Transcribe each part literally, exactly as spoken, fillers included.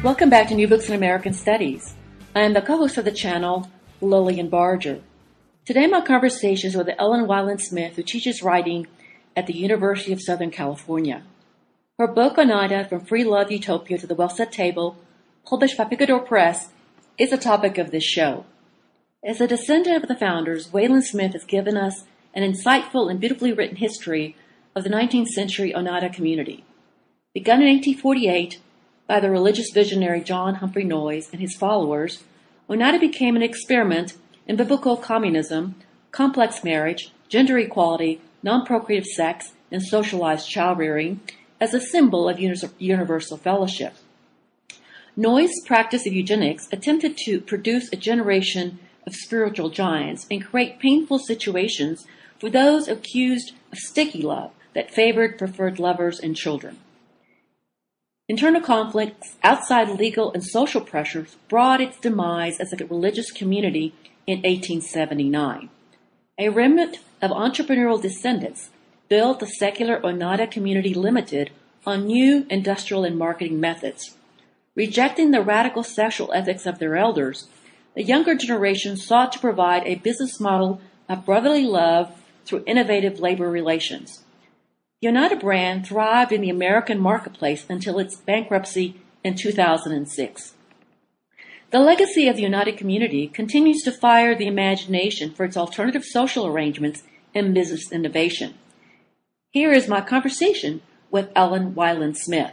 Welcome back to New Books in American Studies. I am the co-host of the channel, Lillian Barger. Today my conversation is with Ellen Weiland-Smith, who teaches writing at the University of Southern California. Her book, Oneida, From Free Love Utopia to the Well Set Table, published by Picador Press, is the topic of this show. As a descendant of the founders, Weiland-Smith has given us an insightful and beautifully written history of the nineteenth century Oneida community. Begun in eighteen forty-eight by the religious visionary John Humphrey Noyes and his followers, Oneida became an experiment in biblical communism, complex marriage, gender equality, non-procreative sex, and socialized child-rearing as a symbol of universal fellowship. Noyes' practice of eugenics attempted to produce a generation of spiritual giants and create painful situations for those accused of sticky love that favored preferred lovers and children. Internal conflicts, outside legal and social pressures brought its demise as a religious community in eighteen seventy-nine. A remnant of entrepreneurial descendants built the secular Oneida Community Limited on new industrial and marketing methods. Rejecting the radical sexual ethics of their elders, the younger generation sought to provide a business model of brotherly love through innovative labor relations. The Oneida brand thrived in the American marketplace until its bankruptcy in two thousand six. The legacy of the Oneida community continues to fire the imagination for its alternative social arrangements and business innovation. Here is my conversation with Ellen Weiland-Smith.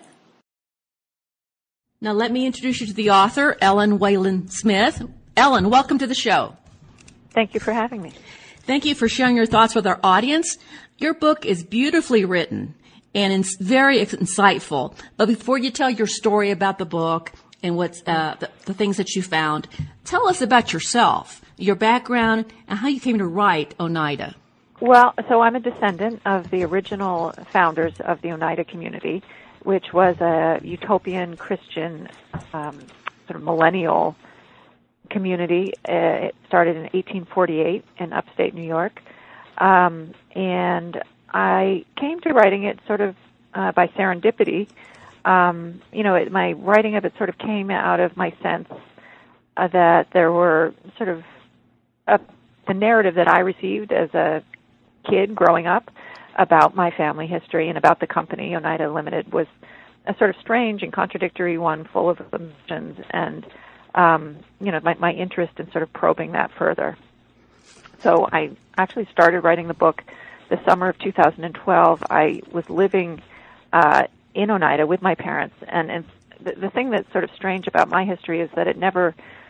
Now let me introduce you to the author, Ellen Weiland-Smith. Ellen, welcome to the show. Thank you for having me. Thank you for sharing your thoughts with our audience. Your book is beautifully written and it's very insightful. But before you tell your story about the book and what's uh, the, the things that you found, tell us about yourself, your background, and how you came to write Oneida. Well, so I'm a descendant of the original founders of the Oneida community, which was a utopian Christian um, sort of millennial community. Uh, it started in eighteen forty-eight in upstate New York. Um, and I came to writing it sort of uh, by serendipity. Um, you know, it, my writing of it sort of came out of my sense uh, that there were sort of a, the narrative that I received as a kid growing up about my family history and about the company, Oneida Limited, was a sort of strange and contradictory one, full of emotions, and um, you know, my, my interest in sort of probing that further. So I actually started writing the book the summer of two thousand twelve. I was living uh, in Oneida with my parents, and, and the, the thing that's sort of strange about my history is that it never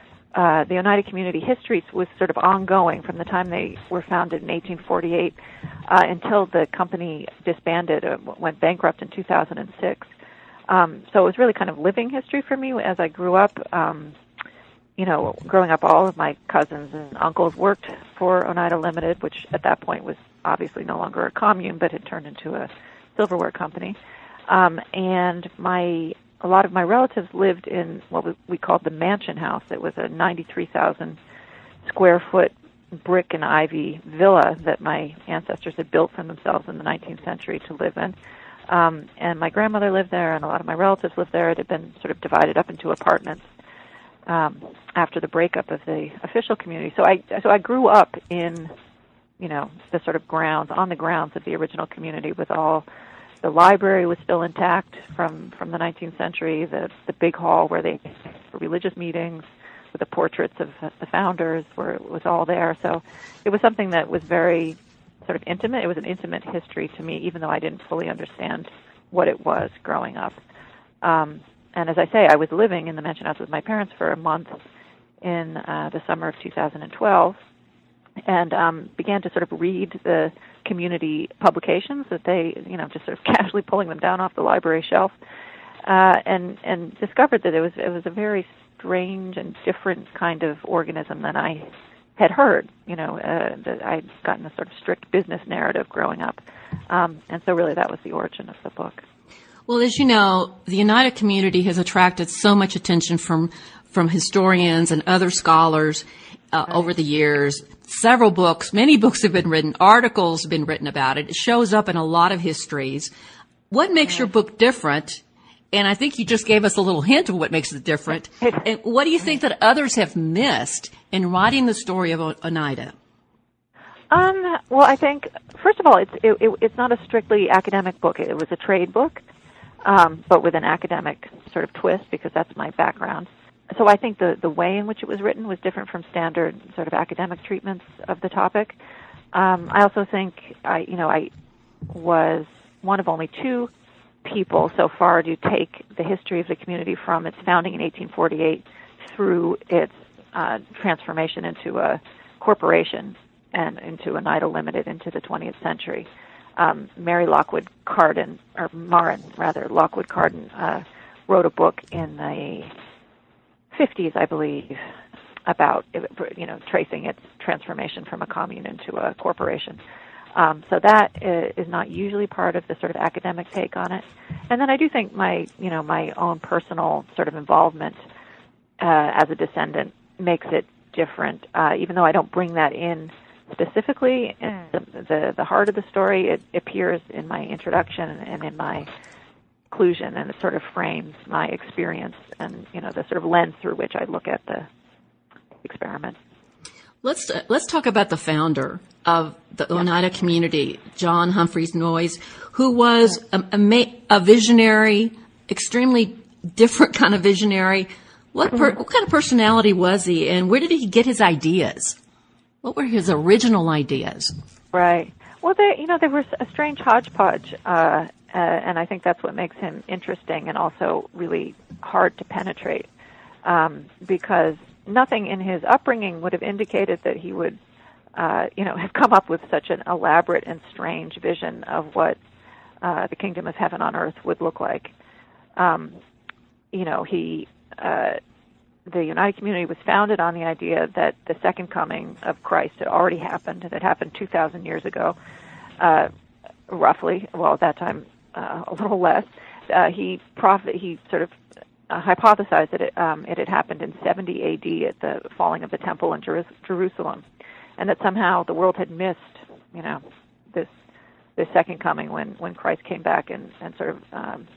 Uh, the Oneida community history was sort of ongoing from the time they were founded in eighteen forty-eight uh, until the company disbanded, uh, went bankrupt in two thousand six. Um, so it was really kind of living history for me as I grew up. Um, you know, growing up, all of my cousins and uncles worked for Oneida Limited, which at that point was obviously no longer a commune, but had turned into a silverware company. Um, and my A lot of my relatives lived in what we called the Mansion House. It was a ninety-three thousand square foot brick and ivy villa that my ancestors had built for themselves in the nineteenth century to live in. Um, and my grandmother lived there, and a lot of my relatives lived there. It had been sort of divided up into apartments um, after the breakup of the official community. So I so I grew up in, you know, the sort of grounds, on the grounds of the original community with all. The library was still intact from, from the nineteenth century, the, the big hall where they for religious meetings with the portraits of the founders were was all there. So it was something that was very sort of intimate. It was an intimate history to me, even though I didn't fully understand what it was growing up. Um, and as I say, I was living in the Mansion House with my parents for a month in uh, the summer of two thousand twelve. And um, began to sort of read the community publications that they, you know, just sort of casually pulling them down off the library shelf, uh, and and discovered that it was it was a very strange and different kind of organism than I had heard. You know, uh, that I'd gotten a sort of strict business narrative growing up, um, and so really that was the origin of the book. Well, as you know, the Oneida community has attracted so much attention from from historians and other scholars uh, right. over the years. Several books, many books have been written, articles have been written about it. It shows up in a lot of histories. What makes right. your book different, And I think you just gave us a little hint of what makes it different. And what do you think that others have missed in writing the story of Oneida? Um, well, I think, first of all, it's it, it, it's not a strictly academic book. It was a trade book, um, but with an academic sort of twist, because that's my background. So I think the, the way in which it was written was different from standard sort of academic treatments of the topic. Um, I also think, I you know, I was one of only two people so far to take the history of the community from its founding in eighteen forty-eight through its uh, transformation into a corporation and into Oneida Limited into the twentieth century. Um, Mary Lockwood Carden, or Marin, rather, Lockwood Carden, uh, wrote a book in the fifties, I believe, about, you know, tracing its transformation from a commune into a corporation. Um, so that is not usually part of the sort of academic take on it. And then I do think my, you know, my own personal sort of involvement uh, as a descendant makes it different, uh, even though I don't bring that in specifically in the, the, the heart of the story. It appears in my introduction and in my conclusion, and it sort of frames my experience and, you know, the sort of lens through which I look at the experiment. Let's uh, let's talk about the founder of the yeah. Oneida community, John Humphreys Noyes, who was a, a, a visionary, extremely different kind of visionary. What, per, what kind of personality was he, and where did he get his ideas? What were his original ideas? Right. Well, they, you know, they were a strange hodgepodge, uh, uh, and I think that's what makes him interesting and also really hard to penetrate, um, because nothing in his upbringing would have indicated that he would, uh, you know, have come up with such an elaborate and strange vision of what uh, the kingdom of heaven on earth would look like. Um, you know, he... Uh, the United Community was founded on the idea that the second coming of Christ had already happened, that happened two thousand years ago, uh, roughly, well, at that time, uh, a little less. Uh, he prophet, he sort of uh, hypothesized that it, um, it had happened in seventy A D at the falling of the temple in Jer- Jerusalem, and that somehow the world had missed, you know, this this second coming when, when Christ came back and, and sort of um,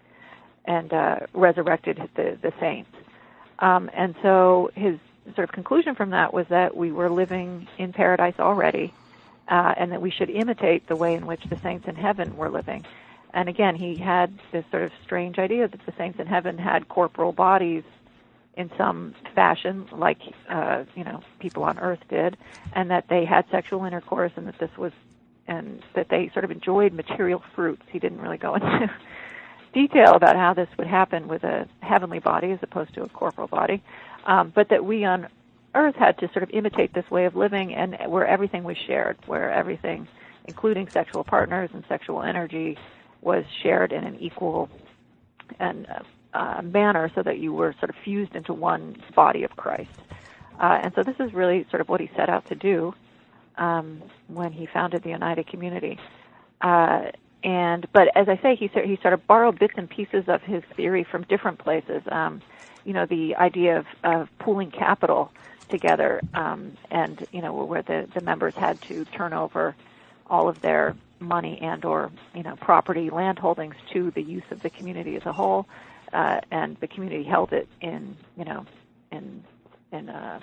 and uh, resurrected the, the saints. Um, and so his sort of conclusion from that was that we were living in paradise already, uh, and that we should imitate the way in which the saints in heaven were living. And again, he had this sort of strange idea that the saints in heaven had corporal bodies in some fashion, like uh, you know, people on earth did, and that they had sexual intercourse, and that this was, and that they sort of enjoyed material fruits. He didn't really go into detail about how this would happen with a heavenly body as opposed to a corporal body, um, but that we on earth had to sort of imitate this way of living, and where everything was shared, where everything, including sexual partners and sexual energy, was shared in an equal and uh, uh, manner, so that you were sort of fused into one body of Christ. Uh, and so this is really sort of what he set out to do um, when he founded the Oneida community. Uh, And but as I say, he he sort of borrowed bits and pieces of his theory from different places. Um, you know, the idea of, of pooling capital together, um, and you know, where the, the members had to turn over all of their money and or you know property, land holdings to the use of the community as a whole, uh, and the community held it in you know in in uh,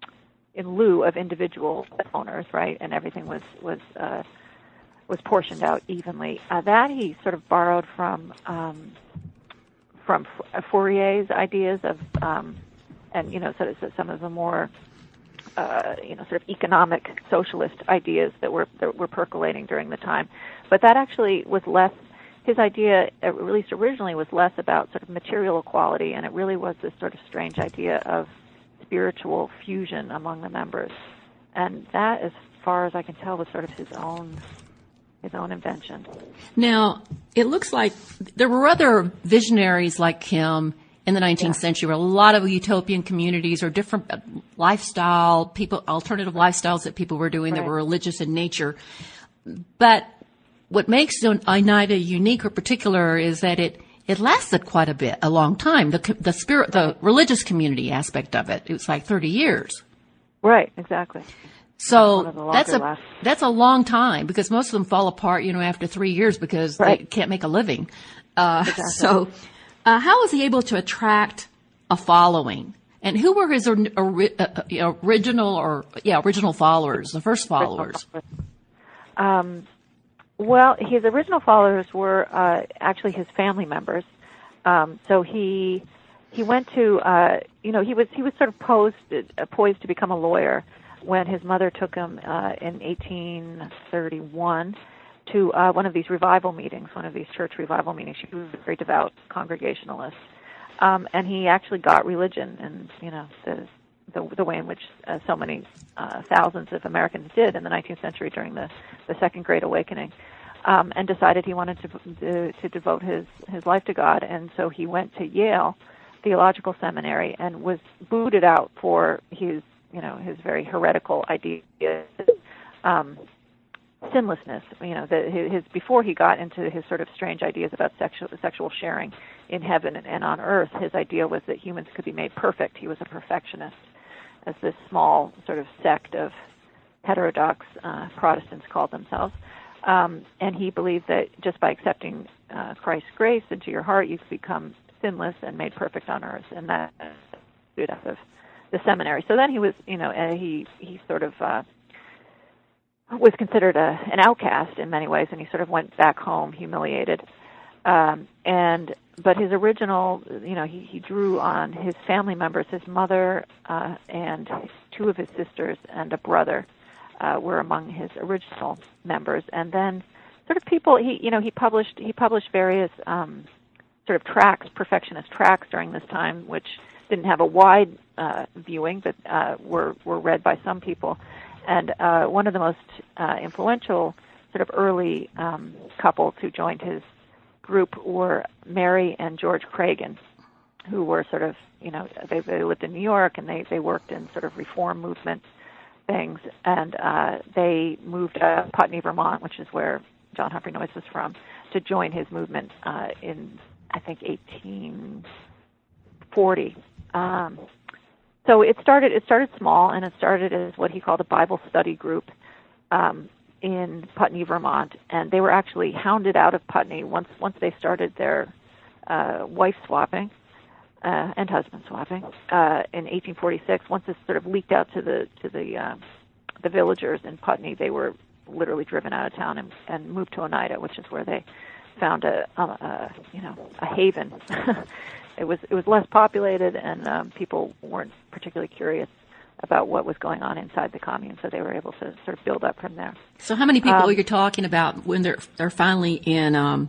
in lieu of individual owners, right? And everything was was uh, was portioned out evenly. Uh, that he sort of borrowed from um, from Fourier's ideas of, um, and you know, sort of some of the more uh, you know, sort of economic socialist ideas that were that were percolating during the time. But that actually was less. His idea, at least originally, was less about sort of material equality, and it really was this sort of strange idea of spiritual fusion among the members. And that, as far as I can tell, was sort of his own. his own invention. Now, it looks like there were other visionaries like him in the nineteenth yeah. century, where a lot of utopian communities or different lifestyle, people, alternative lifestyles that people were doing right. that were religious in nature. But what makes Oneida unique or particular is that it, it lasted quite a bit, a long time. The, the spirit, the religious community aspect of it, it was like thirty years. Right, exactly. So that's a last. that's a long time, because most of them fall apart, you know, after three years because right. they can't make a living. Uh, exactly. So, uh, how was he able to attract a following? And who were his or, or, uh, original or yeah original followers, the first followers? Um, well, his original followers were uh, actually his family members. Um, so he he went to uh, you know he was he was sort of posed uh, poised to become a lawyer when his mother took him uh, in eighteen thirty-one to uh, one of these revival meetings, one of these church revival meetings. She was a very devout Congregationalist. Um, and he actually got religion, and you know the the, the way in which uh, so many uh, thousands of Americans did in the nineteenth century during the, the Second Great Awakening, um, and decided he wanted to, to to devote his his life to God, and so he went to Yale Theological Seminary and was booted out for his you know his very heretical ideas. Um, sinlessness, you know, the, his before he got into his sort of strange ideas about sexual sexual sharing in heaven and, and on earth, his idea was that humans could be made perfect. He was a perfectionist, as this small sort of sect of heterodox uh, Protestants called themselves, um, and he believed that just by accepting uh, Christ's grace into your heart, you could become sinless and made perfect on earth, and that stood out of the seminary. So then he was, you know, uh, he he sort of uh, was considered a, an outcast in many ways, and he sort of went back home humiliated. Um, and but his original, you know, he, he drew on his family members. His mother uh, and two of his sisters and a brother uh, were among his original members. And then sort of people, he you know, he published he published various um, sort of tracts, perfectionist tracts during this time, which didn't have a wide uh, viewing, but uh, were were read by some people. And uh, one of the most uh, influential sort of early um, couples who joined his group were Mary and George Craigan, who were sort of, you know, they, they lived in New York, and they, they worked in sort of reform movement things. And uh, they moved to Putney, Vermont, which is where John Humphrey Noyes was from, to join his movement uh, in, I think, eighteen forty. Um, So it started. It started small, and it started as what he called a Bible study group um, in Putney, Vermont. And they were actually hounded out of Putney once once they started their uh, wife swapping uh, and husband swapping uh, in eighteen forty-six. Once this sort of leaked out to the to the uh, the villagers in Putney, they were literally driven out of town and, and moved to Oneida, which is where they found a, a, a you know a haven. It was it was less populated, and um, people weren't particularly curious about what was going on inside the commune, so they were able to sort of build up from there. So, how many people um, are you talking about when they're they're finally in um,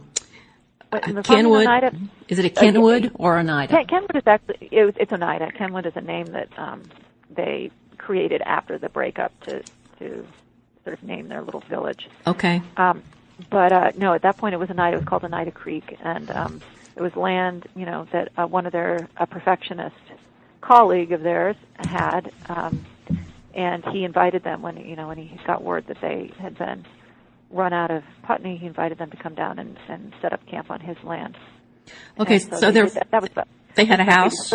in Kenwood? Oneida, is it a Kenwood uh, or Oneida? Ken, Kenwood is actually it, it's Oneida. Kenwood is a name that um, they created after the breakup to to sort of name their little village. Okay. Um, but uh, no, at that point it was Oneida. It was called Oneida Creek, and um, it was land, you know, that uh, one of their a perfectionist colleague of theirs had, um, and he invited them when you know when he got word that they had been run out of Putney. He invited them to come down and, and set up camp on his land. Okay, and so, so they, that, that was about, they had a house.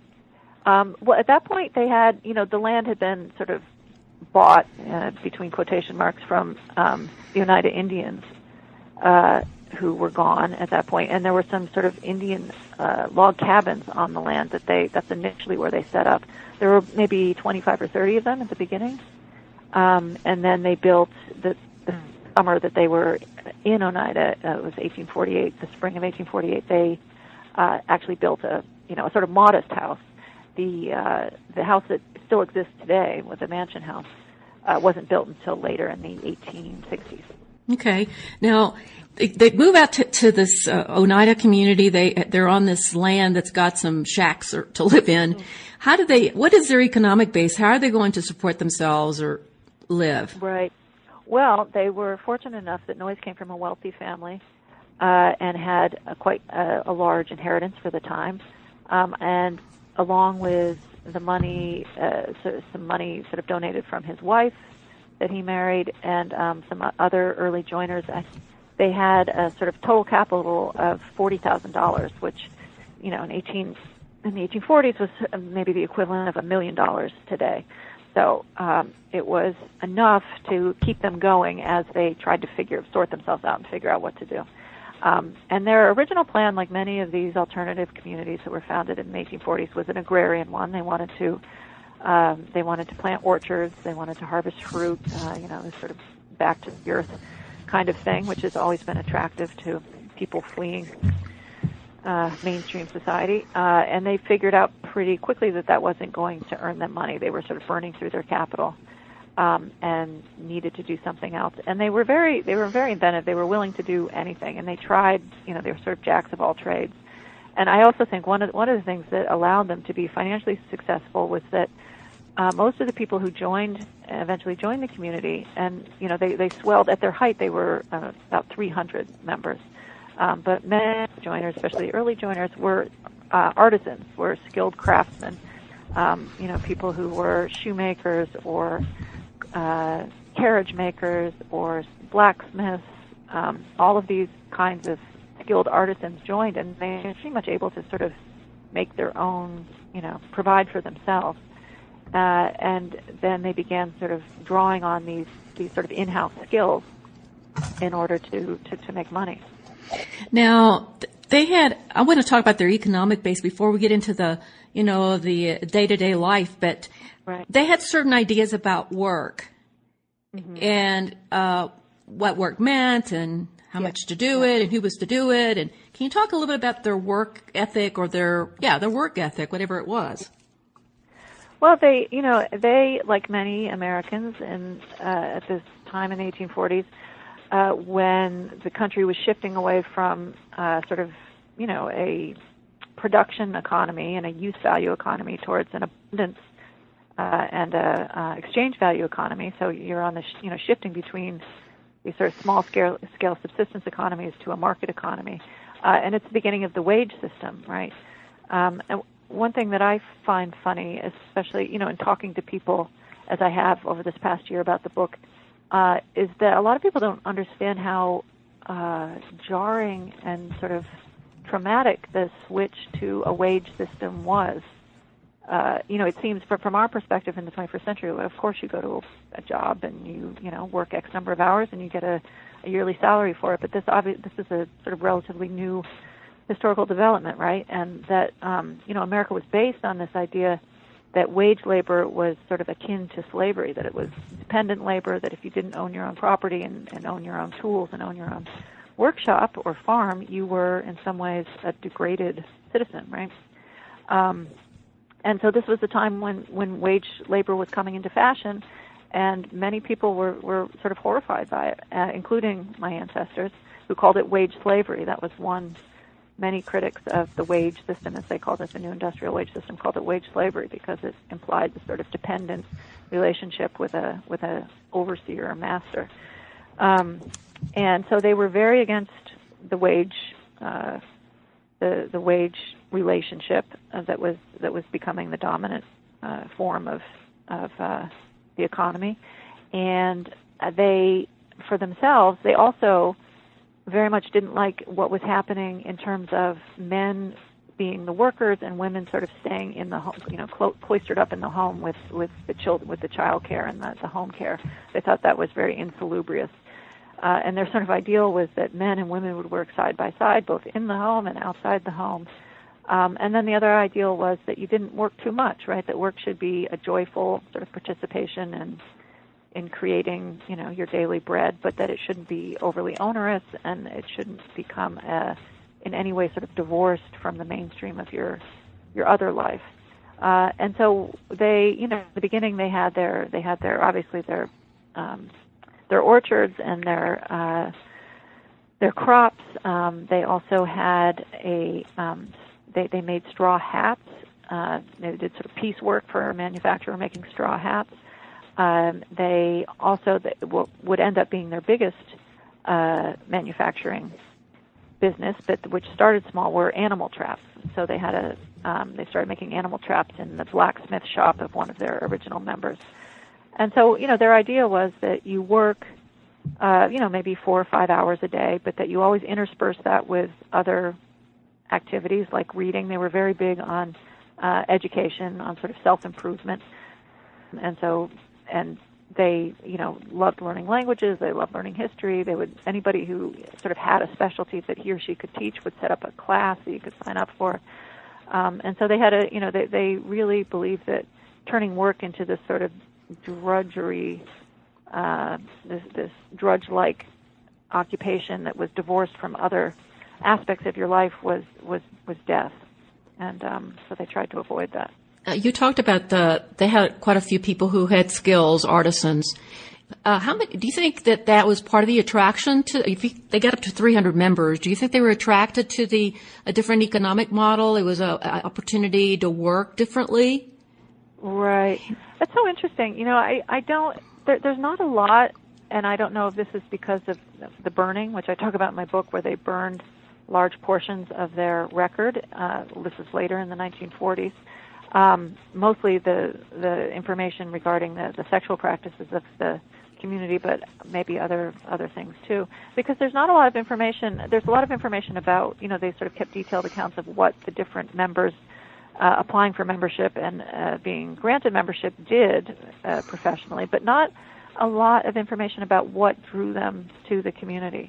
Um, well, at that point, they had, you know, the land had been sort of bought uh, between quotation marks from um, the Oneida Indians, uh, who were gone at that point, and there were some sort of Indian uh, log cabins on the land that they that's initially where they set up. There were maybe twenty-five or thirty of them at the beginning, um, and then they built the, the summer that they were in Oneida. Uh, it was eighteen forty-eight, the spring of eighteen forty-eight. They uh, actually built a you know a sort of modest house. The uh, the house that still exists today, with the mansion house, uh, wasn't built until later in the eighteen sixties. Okay. Now, they, they move out to, to this uh, Oneida community. They they're on this land that's got some shacks or, to live in. Mm-hmm. How do they? What is their economic base? How are they going to support themselves or live? Right. Well, they were fortunate enough that Noyes came from a wealthy family uh, and had a quite a, a large inheritance for the time, um, and along with the money, uh, so some money sort of donated from his wife that he married, and um, some other early joiners, they had a sort of total capital of forty thousand dollars, which, you know, in eighteen in the eighteen forties was maybe the equivalent of a million dollars today. So um, it was enough to keep them going as they tried to figure sort themselves out and figure out what to do. Um, and their original plan, like many of these alternative communities that were founded in the eighteen forties, was an agrarian one. They wanted to um, they wanted to plant orchards. They wanted to harvest fruit. Uh, you know, this sort of back to the earth kind of thing, which has always been attractive to people fleeing uh, mainstream society. Uh, and they figured out pretty quickly that that wasn't going to earn them money. They were sort of burning through their capital. Um, and needed to do something else. And they were very, they were very inventive. They were willing to do anything, and they tried. You know, they were sort of jacks of all trades. And I also think one of one of the things that allowed them to be financially successful was that uh, most of the people who joined, eventually joined the community, and you know, they they swelled at their height. They were uh, about three hundred members, um, but many joiners, especially early joiners, were uh, artisans, were skilled craftsmen. Um, you know, people who were shoemakers or Uh, carriage makers or blacksmiths, um, all of these kinds of skilled artisans joined, and they were pretty much able to sort of make their own, you know, provide for themselves. Uh, and then they began sort of drawing on these, these sort of in-house skills in order to, to, to make money. Now, they had, I want to talk about their economic base before we get into the, you know, the day-to-day life, but right. They had certain ideas about work mm-hmm. and uh, what work meant and how yeah. much to do yeah. it and who was to do it. And can you talk a little bit about their work ethic or their, yeah, their work ethic, whatever it was? Well, they, you know, they, like many Americans in, uh, at this time in the eighteen forties, uh, when the country was shifting away from uh, sort of, you know, a production economy and a use value economy towards an abundance uh, and a uh, exchange value economy. So you're on the, sh- you know, shifting between these sort of small scale, scale subsistence economies to a market economy. Uh, and it's the beginning of the wage system, right? Um, and one thing that I find funny, especially, you know, in talking to people, as I have over this past year about the book, uh, is that a lot of people don't understand how uh, jarring and sort of traumatic the switch to a wage system was. Uh, you know, it seems for, from our perspective in the twenty-first century, of course you go to a job and you, you know, work X number of hours and you get a, a yearly salary for it. But this obvi- this is a sort of relatively new historical development, right? And that, um, you know, America was based on this idea that wage labor was sort of akin to slavery, that it was dependent labor, that if you didn't own your own property and, and own your own tools and own your own workshop or farm, you were in some ways a degraded citizen, right? Um, and so this was the time when, when wage labor was coming into fashion, and many people were, were sort of horrified by it, uh, including my ancestors, who called it wage slavery. That was one. Many critics of the wage system, as they called it, the new industrial wage system, called it wage slavery because it implied the sort of dependent relationship with a with a overseer or master. Um, and so they were very against the wage uh, the the wage relationship uh, that was that was becoming the dominant uh, form of of uh, the economy. And uh, they, for themselves, they also very much didn't like what was happening in terms of men being the workers and women sort of staying in the home, you know, clo- cloistered up in the home with with the children, with the child care and the, the home care. They thought that was very insalubrious, uh, and their sort of ideal was that men and women would work side by side, both in the home and outside the home. Um, and then the other ideal was that you didn't work too much, right? That work should be a joyful sort of participation and in creating, you know, your daily bread, but that it shouldn't be overly onerous and it shouldn't become a, in any way sort of divorced from the mainstream of your your other life. Uh, and so they, you know, in the beginning they had their they had their obviously their um, their orchards and their uh, their crops. Um, they also had a um, they they made straw hats. Uh, they did sort of piecework for a manufacturer making straw hats. Um, they also they, w- would end up being their biggest uh, manufacturing business, but which started small, were animal traps. So they had a um, they started making animal traps in the blacksmith shop of one of their original members. And so, you know, their idea was that you work, uh, you know, maybe four or five hours a day, but that you always intersperse that with other activities like reading. They were very big on uh, education, on sort of self-improvement, and so. And they, you know, loved learning languages. They loved learning history. They would anybody who sort of had a specialty that he or she could teach would set up a class that you could sign up for. Um, and so they had a, you know, they they really believed that turning work into this sort of drudgery, uh, this this drudge-like occupation that was divorced from other aspects of your life was was was death, and um, so they tried to avoid that. Uh, you talked about the, they had quite a few people who had skills, artisans. Uh, how many, do you think that that was part of the attraction to, if you, they got up to three hundred members, do you think they were attracted to the, a different economic model? It was a, a opportunity to work differently? Right. That's so interesting. You know, I, I don't, there, there's not a lot, and I don't know if this is because of the burning, which I talk about in my book, where they burned large portions of their record. Uh, this is later in the nineteen forties. Um, mostly the the information regarding the, the sexual practices of the community, but maybe other other things too. Because there's not a lot of information. There's a lot of information about, you know, they sort of kept detailed accounts of what the different members uh, applying for membership and uh, being granted membership did uh, professionally, but not a lot of information about what drew them to the community.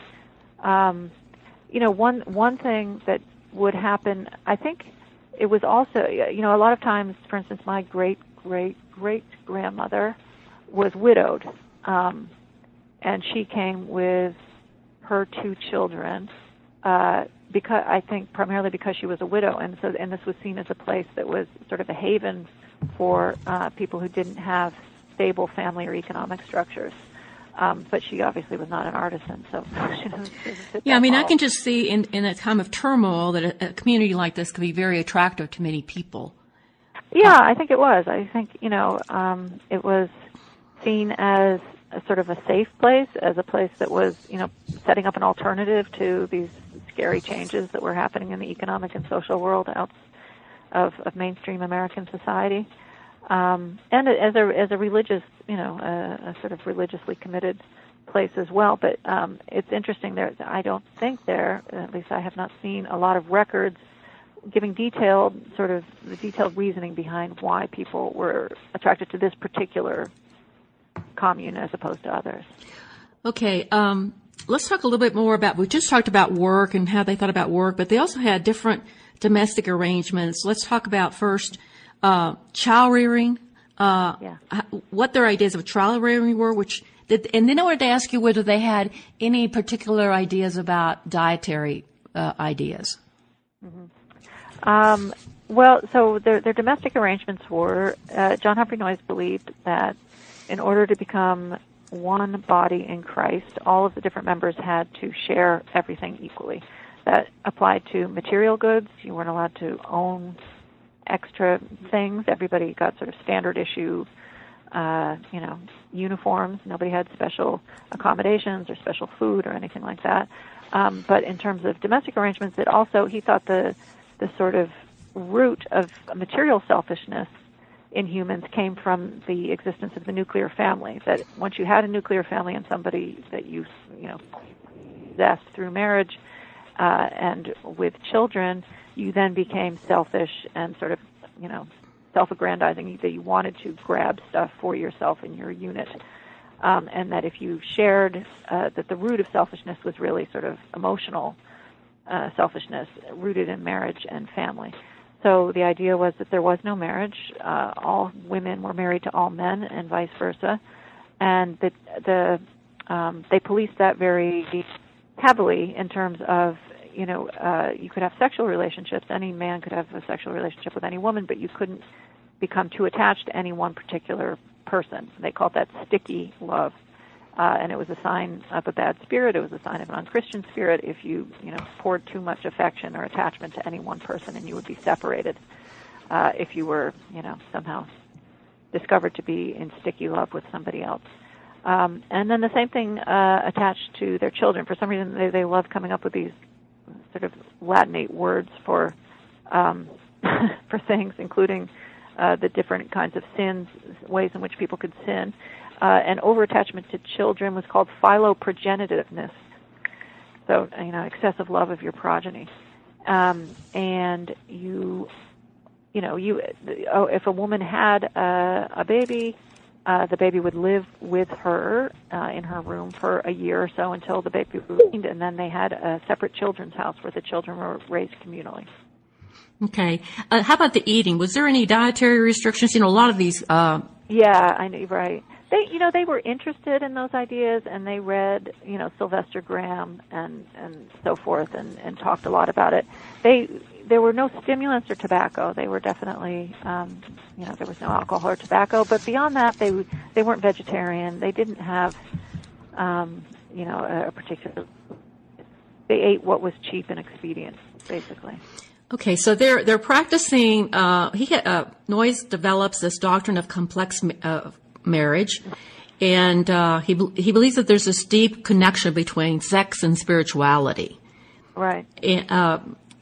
Um, you know, one one thing that would happen, I think. It was also, you know, a lot of times, for instance, my great, great, great grandmother was widowed, um, and she came with her two children, uh, because I think primarily because she was a widow, and so and this was seen as a place that was sort of a haven for uh, people who didn't have stable family or economic structures. Um, but she obviously was not an artisan, so she doesn't fit Yeah, I mean, model. I can just see in, in a time of turmoil that a, a community like this could be very attractive to many people. Yeah, I think it was. I think, you know, um, it was seen as a sort of a safe place, as a place that was, you know, setting up an alternative to these scary changes that were happening in the economic and social world out of, of mainstream American society. Um, and as a as a religious, you know, a, a sort of religiously committed place as well. But um, it's interesting. There, I don't think there, at least I have not seen a lot of records giving detailed sort of the detailed reasoning behind why people were attracted to this particular commune as opposed to others. Okay, um, let's talk a little bit more about. We just talked about work and how they thought about work, but they also had different domestic arrangements. Let's talk about first. Uh, child rearing, uh, yeah. what their ideas of child rearing were, which, did, and then I wanted to ask you whether they had any particular ideas about dietary uh, ideas. Mm-hmm. Um, well, so their, their domestic arrangements were, uh, John Humphrey Noyes believed that in order to become one body in Christ, all of the different members had to share everything equally. That applied to material goods. You weren't allowed to own extra things. Everybody got sort of standard issue, uh, you know, uniforms. Nobody had special accommodations or special food or anything like that. Um, but in terms of domestic arrangements, it also, he thought the the sort of root of material selfishness in humans came from the existence of the nuclear family. That once you had a nuclear family and somebody that you, you know, possessed through marriage uh, and with children, you then became selfish and sort of, you know, self-aggrandizing, that you wanted to grab stuff for yourself in your unit. Um, and that if you shared, uh, that the root of selfishness was really sort of emotional uh, selfishness rooted in marriage and family. So the idea was that there was no marriage. Uh, all women were married to all men and vice versa. And that the, um, they policed that very heavily in terms of, you know, uh, you could have sexual relationships. Any man could have a sexual relationship with any woman, but you couldn't become too attached to any one particular person. They called that sticky love. Uh, and it was a sign of a bad spirit. It was a sign of an unchristian spirit if you, you know, poured too much affection or attachment to any one person, and you would be separated uh, if you were, you know, somehow discovered to be in sticky love with somebody else. Um, and then the same thing uh, attached to their children. For some reason, they, they love coming up with these sort of Latinate words for um, for things, including uh, the different kinds of sins, ways in which people could sin. Uh, and over-attachment to children was called philoprogenitiveness. So, you know, excessive love of your progeny. Um, and you, you know, you, oh, if a woman had a, a baby, Uh, the baby would live with her uh, in her room for a year or so until the baby was weaned, and then they had a separate children's house where the children were raised communally. Okay. Uh, how about the eating? Was there any dietary restrictions? You know, a lot of these. Uh... Yeah, I know, right. They, you know, they were interested in those ideas, and they read, you know, Sylvester Graham and and so forth, and, and talked a lot about it. They there were no stimulants or tobacco. They were definitely, um, you know, there was no alcohol or tobacco. But beyond that, they they weren't vegetarian. They didn't have, um, you know, a, a particular. They ate what was cheap and expedient, basically. Okay, so they're they're practicing. Uh, he uh, Noyes develops this doctrine of complex uh, marriage, and uh, he he believes that there's this deep connection between sex and spirituality. Right. And, uh,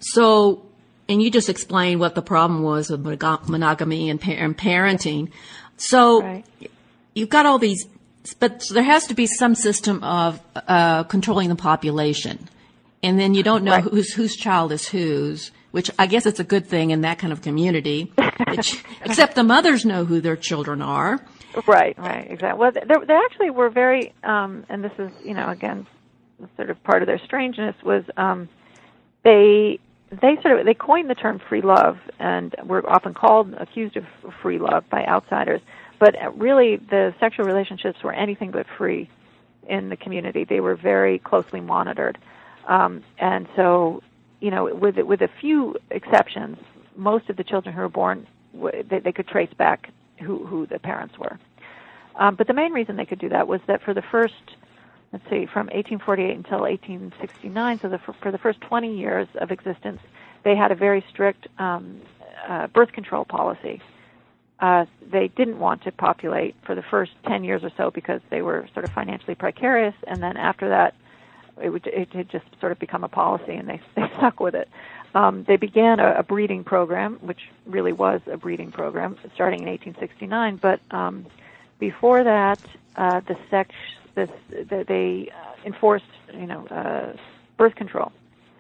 so, and you just explained what the problem was with monogamy and, pa- and parenting. So, right. You've got all these, but there has to be some system of uh, controlling the population, and then you don't know right. whose whose child is whose. Which I guess it's a good thing in that kind of community, which, except the mothers know who their children are. Right, right, exactly. Well, they, they actually were very, um, and this is, you know, again, sort of part of their strangeness was um, they they sort of they coined the term free love, and were often called accused of free love by outsiders. But really, the sexual relationships were anything but free in the community. They were very closely monitored, um, and so. You know, with with a few exceptions, most of the children who were born, they, they could trace back who, who the parents were. Um, but the main reason they could do that was that for the first, let's see, from eighteen forty-eight until eighteen sixty-nine, so the, for, for the first twenty years of existence, they had a very strict um, uh, birth control policy. Uh, they didn't want to populate for the first ten years or so because they were sort of financially precarious, and then after that, It, would, it had just sort of become a policy, and they, they stuck with it. Um, they began a, a breeding program, which really was a breeding program, starting in eighteen sixty-nine. But um, before that, uh, the sex, this, the, they uh, enforced, you know, uh, birth control.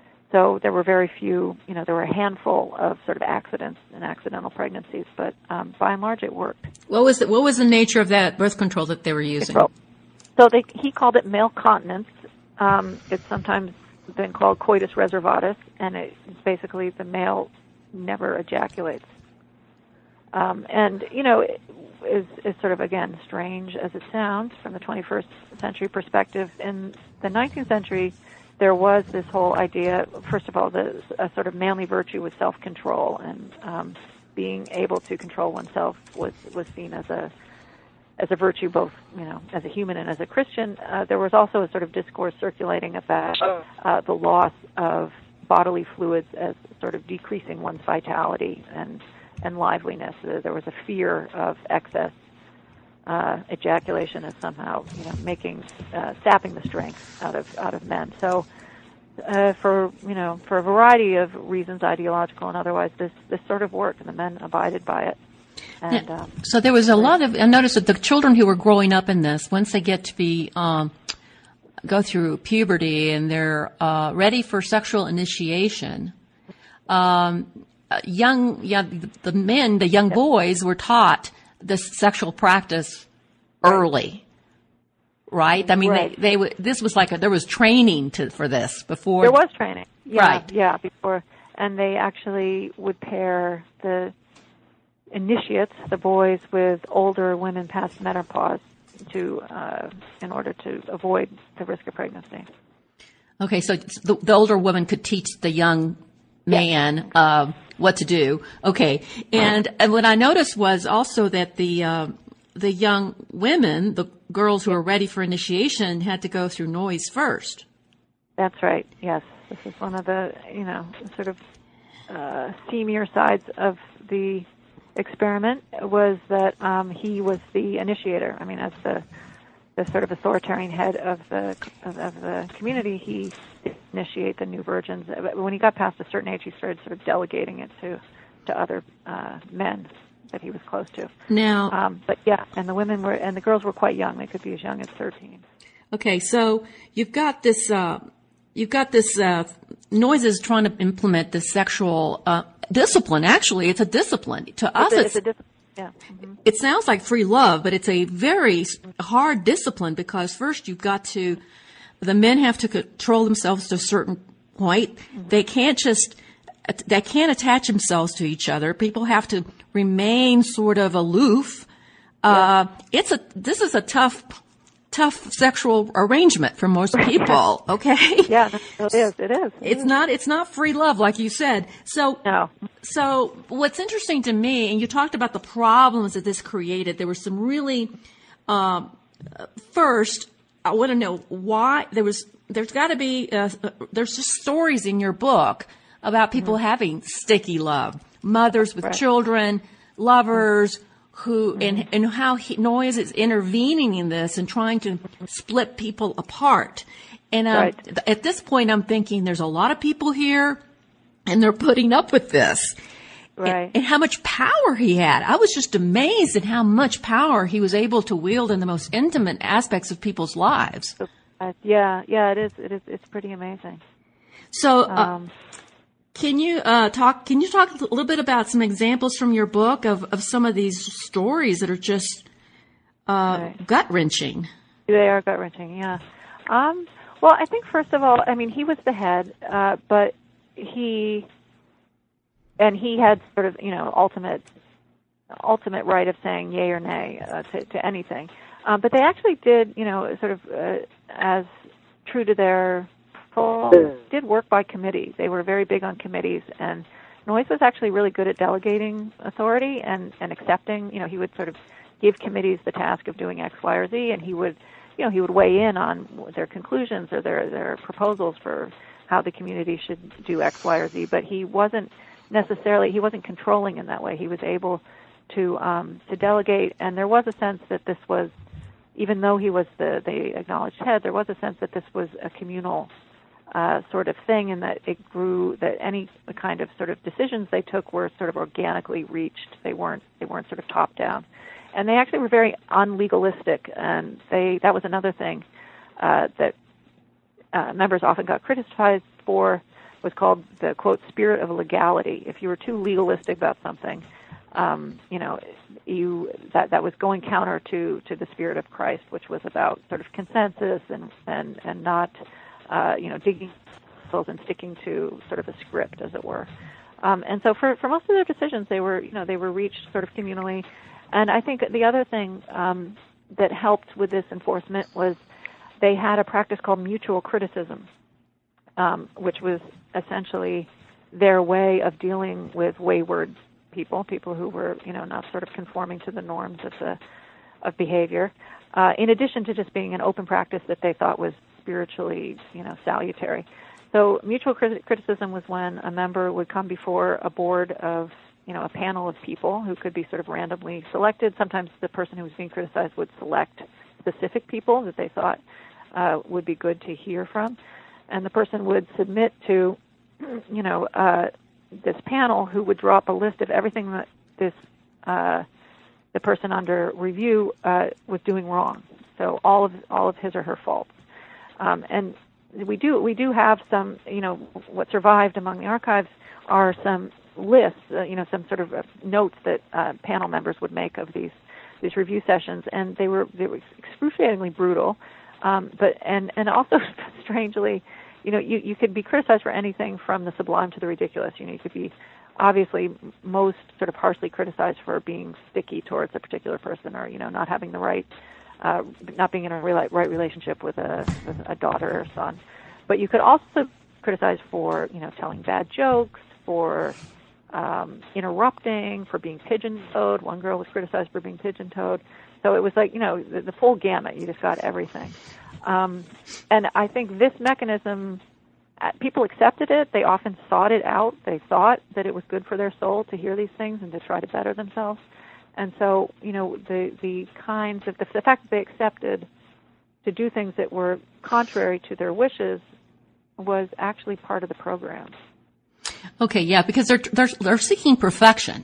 So there were very few, you know, there were a handful of sort of accidents and accidental pregnancies, but um, by and large, it worked. What was the, what was the nature of that birth control that they were using? Control. So they, he called it male continence. Um, it's sometimes been called coitus reservatus, and it's basically the male never ejaculates. Um, and, you know, it is, is sort of, again, strange as it sounds from the twenty-first century perspective. In the nineteenth century, there was this whole idea, first of all, the, a sort of manly virtue was self-control, and um, being able to control oneself was, was seen as a as a virtue, both, you know, as a human and as a Christian. Uh, there was also a sort of discourse circulating about uh, the loss of bodily fluids as sort of decreasing one's vitality and and liveliness. Uh, there was a fear of excess uh, ejaculation as somehow, you know, making uh, sapping the strength out of out of men. So, uh, for you know, for a variety of reasons, ideological and otherwise, this this sort of worked, and the men abided by it. And, um, so there was a lot of, I noticed that the children who were growing up in this, once they get to be, um, go through puberty and they're, uh, ready for sexual initiation, um, young, yeah, the men, the young boys were taught this sexual practice early, right? I mean, right. they, they, this was like a, there was training to, for this before. There was training. Yeah, right. Yeah, before, and they actually would pair the initiates, the boys, with older women past menopause to uh, in order to avoid the risk of pregnancy. Okay, so the, the older woman could teach the young man yes. uh, what to do. Okay, and, and what I noticed was also that the uh, the young women, the girls who were ready for initiation, had to go through Noyes first. That's right. Yes, this is one of the you know sort of uh, seamier sides of the experiment was that um, he was the initiator. I mean, as the the sort of authoritarian head of the of, of the community, he did initiate the new virgins. But when he got past a certain age, he started sort of delegating it to to other uh, men that he was close to. Now, um, but yeah, and the women were and the girls were quite young. They could be as young as thirteen. Okay, so you've got this. Uh, you've got this. Uh, Noyes is trying to implement this sexual uh, discipline. Actually, it's a discipline. To us, it's, a, it's, it's a discipline. Yeah. Mm-hmm. It sounds like free love, but it's a very hard discipline because first you've got to, the men have to control themselves to a certain point. Mm-hmm. They can't just, they can't attach themselves to each other. People have to remain sort of aloof. Yeah. Uh, it's a, this is a tough, tough sexual arrangement for most people. Okay. Yeah, it is. It is. It it's is. not, it's not free love like you said. So, no. So what's interesting to me, and you talked about the problems that this created, there were some really, um, first, I want to know why there was, there's got to be, uh, there's just stories in your book about people mm-hmm. having sticky love, mothers with right. children, lovers, mm-hmm. who, mm-hmm. and, and how he, Noyes is intervening in this and trying to split people apart. And um, right. at this point, I'm thinking there's a lot of people here and they're putting up with this. Right. And, and how much power he had. I was just amazed at how much power he was able to wield in the most intimate aspects of people's lives. Uh, yeah, yeah, it is. It is. It's pretty amazing. So, uh, um, can you uh, talk? Can you talk a little bit about some examples from your book of, of some of these stories that are just uh, right. gut wrenching? They are gut wrenching. Yeah. Um, well, I think first of all, I mean, he was the head, uh, but he. And he had sort of, you know, ultimate, ultimate right of saying yay or nay uh, to, to anything. Um, but they actually did, you know, sort of uh, as true to their full, did work by committee. They were very big on committees, and Noyes was actually really good at delegating authority and, and accepting. You know, he would sort of give committees the task of doing X, Y, or Z, and he would, you know, he would weigh in on their conclusions or their their proposals for how the community should do X, Y, or Z. But he wasn't necessarily, he wasn't controlling in that way. He was able to um, to delegate, and there was a sense that this was, even though he was the, the acknowledged head, there was a sense that this was a communal uh, sort of thing, and that it grew, that any kind of sort of decisions they took were sort of organically reached. They weren't they weren't sort of top down, and they actually were very unlegalistic, and they that was another thing uh, that uh, members often got criticized for. Was called the, quote, spirit of legality. If you were too legalistic about something, um, you know, you that, that was going counter to, to the spirit of Christ, which was about sort of consensus and, and, and not, uh, you know, digging holes and sticking to sort of a script, as it were. Um, and so for, for most of their decisions, they were, you know, they were reached sort of communally. And I think the other thing um, that helped with this enforcement was they had a practice called mutual criticism. Um, which was essentially their way of dealing with wayward people, people who were, you know, not sort of conforming to the norms of the of behavior. Uh, in addition to just being an open practice that they thought was spiritually, you know, salutary. So mutual crit- criticism was when a member would come before a board of, you know, a panel of people who could be sort of randomly selected. Sometimes the person who was being criticized would select specific people that they thought uh, would be good to hear from. And the person would submit to, you know, uh, this panel who would draw up a list of everything that this uh, the person under review uh, was doing wrong. So all of all of his or her faults. Um, and we do we do have some, you know, what survived among the archives are some lists, uh, you know, some sort of uh, notes that uh, panel members would make of these these review sessions, and they were they were excruciatingly brutal. Um, but and and also strangely, you know, you, you could be criticized for anything from the sublime to the ridiculous. You know, you could be obviously most sort of harshly criticized for being sticky towards a particular person, or, you know, not having the right, uh, not being in a real, right relationship with a with a daughter or son. But you could also criticize for, you know, telling bad jokes, for um, interrupting, for being pigeon-toed. One girl was criticized for being pigeon-toed. So it was like, you know, the, the full gamut. You just got everything. Um, and I think this mechanism, uh, people accepted it. They often sought it out. They thought that it was good for their soul to hear these things and to try to better themselves. And so, you know, the, the kinds of, the, the fact that they accepted to do things that were contrary to their wishes was actually part of the program. Okay, yeah, because they're, they're, they're seeking perfection.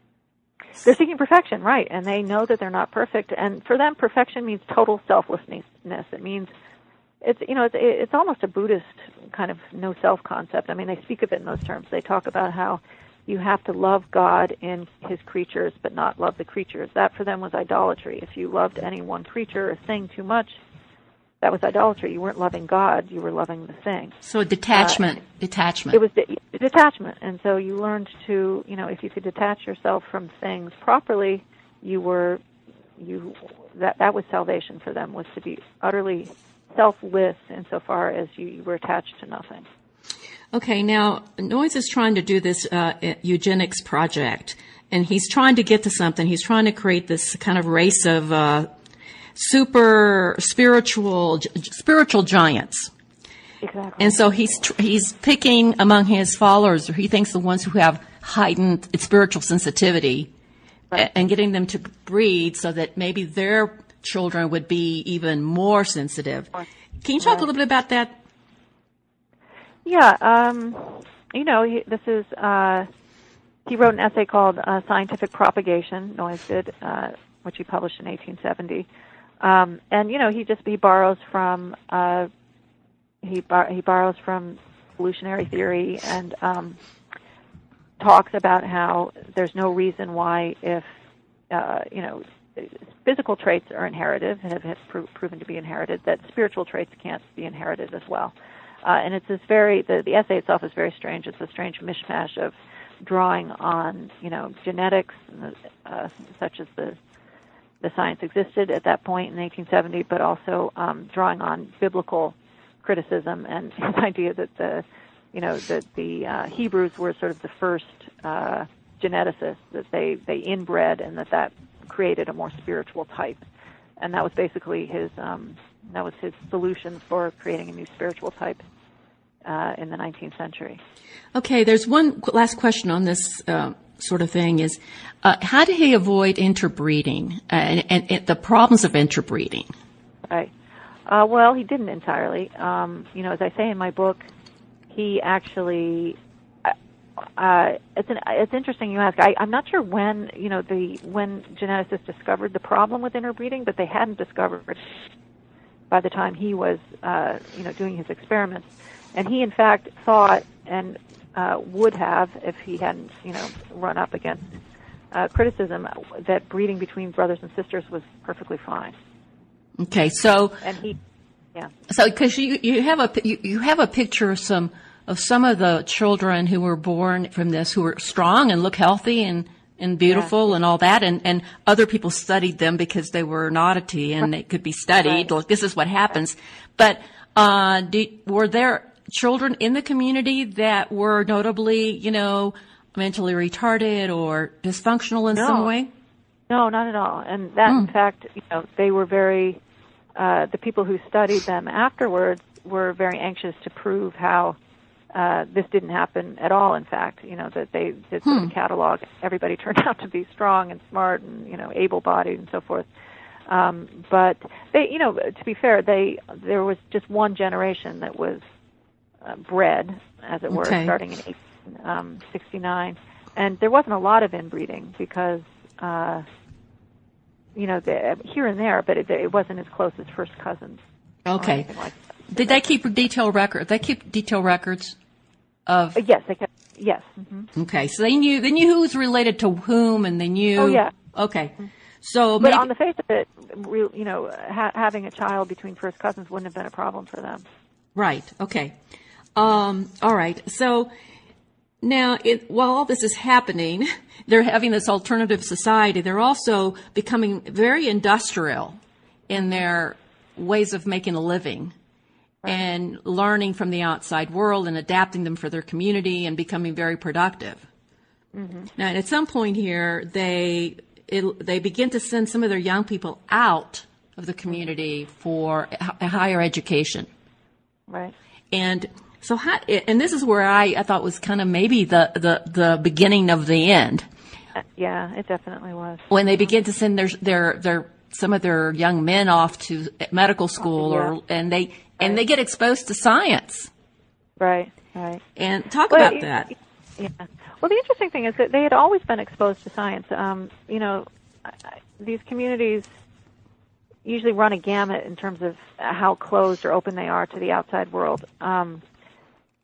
They're seeking perfection, right, and they know that they're not perfect. And for them, perfection means total selflessness. It means it's, you know, it's, it's almost a Buddhist kind of no self concept. I mean, they speak of it in those terms. They talk about how you have to love God in his creatures, but not love the creatures. That for them was idolatry. If you loved any one creature or thing too much, that was idolatry. You weren't loving God, you were loving the thing. So detachment, uh, detachment. It was de- detachment. And so you learned to, you know, if you could detach yourself from things properly, you were, you, that, that was salvation for them, was to be utterly selfless insofar as you, you were attached to nothing. Okay, now, Noyes is trying to do this uh, eugenics project, and he's trying to get to something. He's trying to create this kind of race of uh, super spiritual spiritual giants. Exactly. And so he's he's picking among his followers, or he thinks the ones who have heightened spiritual sensitivity, right, and getting them to breed so that maybe their children would be even more sensitive. Can you talk right. a little bit about that? Yeah, um, you know, he, this is, uh, he wrote an essay called uh, Scientific Propagation, Noyes did, uh, which he published in eighteen seventy. Um, and, you know, he just, he borrows from, uh, he, bar- he borrows from evolutionary theory and um, talks about how there's no reason why if, uh, you know, physical traits are inherited, have, have pro- proven to be inherited, that spiritual traits can't be inherited as well. Uh, and it's this very, the, the essay itself is very strange. It's a strange mishmash of drawing on, you know, genetics, uh, such as the the science existed at that point in eighteen seventy, but also um, drawing on biblical criticism and his idea that the, you know, that the uh, Hebrews were sort of the first uh, geneticists, that they, they inbred and that that created a more spiritual type. And that was basically his, um, that was his solution for creating a new spiritual type uh, in the nineteenth century. Okay, there's one last question on this uh, sort of thing is, uh, how did he avoid interbreeding uh, and, and, and the problems of interbreeding? Right. Uh, well, he didn't entirely. Um, you know, as I say in my book, he actually, uh, it's an, it's interesting you ask. I, I'm not sure when, you know, the when geneticists discovered the problem with interbreeding, but they hadn't discovered it by the time he was, uh, you know, doing his experiments. And he, in fact, thought and uh, would have, if he hadn't, you know, run up against uh, criticism, that breeding between brothers and sisters was perfectly fine. Okay, so and he, yeah. So because you you have a you, you have a picture of some of some of the children who were born from this who were strong and look healthy and. and beautiful yeah. and all that, and, and other people studied them because they were an oddity and they could be studied. Right. Like, this is what happens. But uh, did, were there children in the community that were notably, you know, mentally retarded or dysfunctional in no. some way? No, not at all. And that, mm. in fact, you know, they were very, uh, the people who studied them afterwards were very anxious to prove how Uh, this didn't happen at all, in fact. You know, that they did sort of hmm. catalog. Everybody turned out to be strong and smart and, you know, able-bodied and so forth. Um, but they, you know, to be fair, they there was just one generation that was uh, bred, as it were, okay. starting in eighteen sixty-nine. And there wasn't a lot of inbreeding because, uh, you know, the, here and there, but it, it wasn't as close as first cousins. Okay. Like Did they keep detailed records? They keep detailed records of. Uh, yes, they kept. Yes. Mm-hmm. Okay, so they knew they knew who was related to whom, and they knew. Oh yeah. Okay. Mm-hmm. So, but maybe, on the face of it, you know, ha- having a child between first cousins wouldn't have been a problem for them. Right. Okay. Um, all right. So now, it, while all this is happening, they're having this alternative society. They're also becoming very industrial in their ways of making a living. Right. And learning from the outside world and adapting them for their community and becoming very productive. Mm-hmm. Now, at some point here, they it, they begin to send some of their young people out of the community for a higher education. Right. And so, how, and this is where I, I thought was kind of maybe the, the, the beginning of the end. Uh, yeah, it definitely was. When they begin to send their their their some of their young men off to medical school, yeah. or and they. And they get exposed to science. Right, right. And talk well, about it, that. Yeah. Well, the interesting thing is that they had always been exposed to science. Um, you know, these communities usually run a gamut in terms of how closed or open they are to the outside world. Um,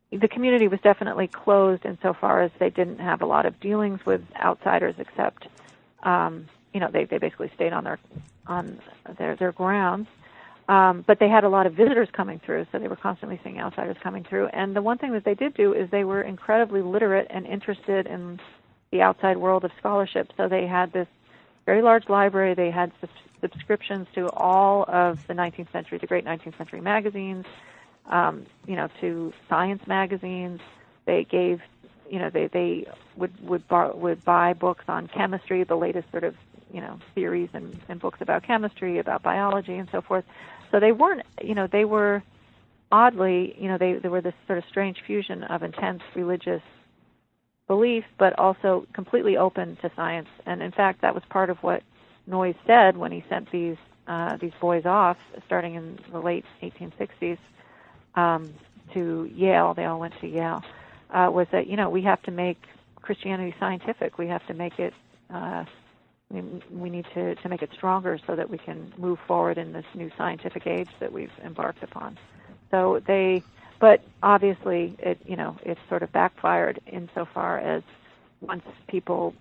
the community was definitely closed insofar as they didn't have a lot of dealings with outsiders, except um, you know they, they basically stayed on their on their their grounds. Um, but they had a lot of visitors coming through, so they were constantly seeing outsiders coming through. And the one thing that they did do is they were incredibly literate and interested in the outside world of scholarship. So they had this very large library. They had subs- subscriptions to all of the nineteenth century, the great nineteenth century magazines, um, you know, to science magazines. They gave, you know, they, they would would, bar, would buy books on chemistry, the latest sort of, you know, theories and, and books about chemistry, about biology, and so forth. So they weren't, you know, they were oddly, you know, they, they were this sort of strange fusion of intense religious belief, but also completely open to science. And in fact, that was part of what Noyes said when he sent these uh, these boys off, starting in the late eighteen sixties, um, to Yale. They all went to Yale. Uh, was that, you know, we have to make Christianity scientific. We have to make it. Uh, we, we need to, to make it stronger so that we can move forward in this new scientific age that we've embarked upon. So they, but obviously, it you know, it sort of backfired insofar as once people